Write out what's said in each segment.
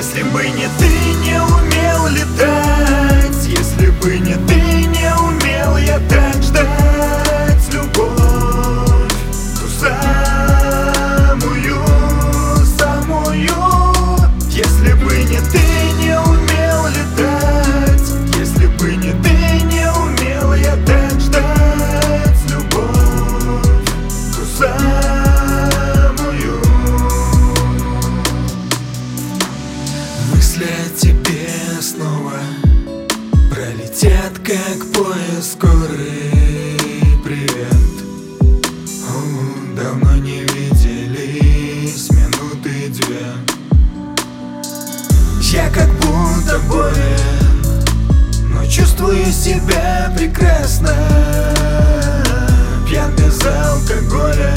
Если бы не ты, не умел летать. Если бы не ты, не умел я так ждать любовь, ту самую, самую. Если бы не ты, не умел летать. Если бы не ты, не умел я так ждать любовь, ту самую. Мысли о тебе снова пролетят, как поезд скорый. Привет, давно не виделись минуты две. Я как будто болен, но чувствую себя прекрасно. Пьян без алкоголя,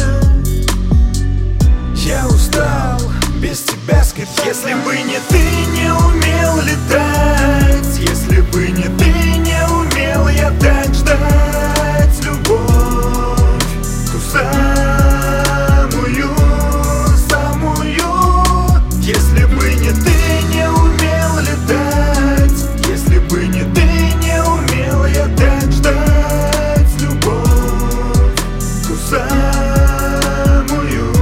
я устал без тебя скрипеть. Если бы не ты, не умел летать. Если бы не ты, не умел я так ждать любовь, ту самую, самую. Если бы не ты, не умел летать. Если бы не ты, не умел я так ждать любовь, ту самую.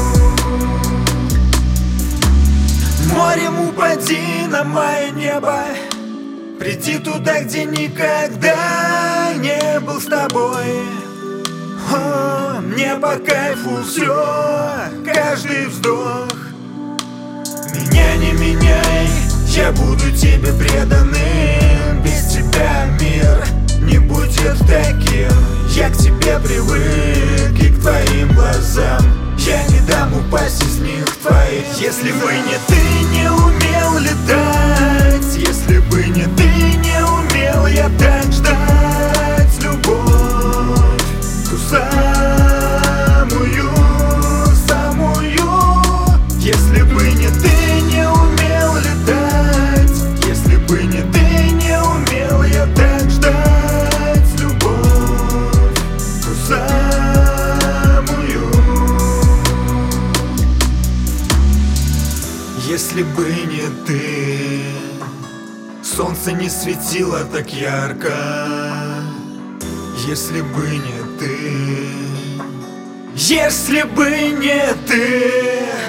Морем упади на мое небо, приди туда, где никогда не был с тобой. О, мне по кайфу все, каждый вздох. Меня не меняй, я буду тебе преданным. Без тебя мир не будет таким. Я к тебе привык и к твоим глазам. Я не дам упасть из них твоих. Если бы не ты, не умел летать. Если бы не ты, не умел я так ждать любовь, ту самую, самую. Если бы не ты, не умел летать. Если бы не ты, не умел я так ждать любовь, ту самую. Если бы не ты, солнце не светило так ярко. Если бы не ты, если бы не ты.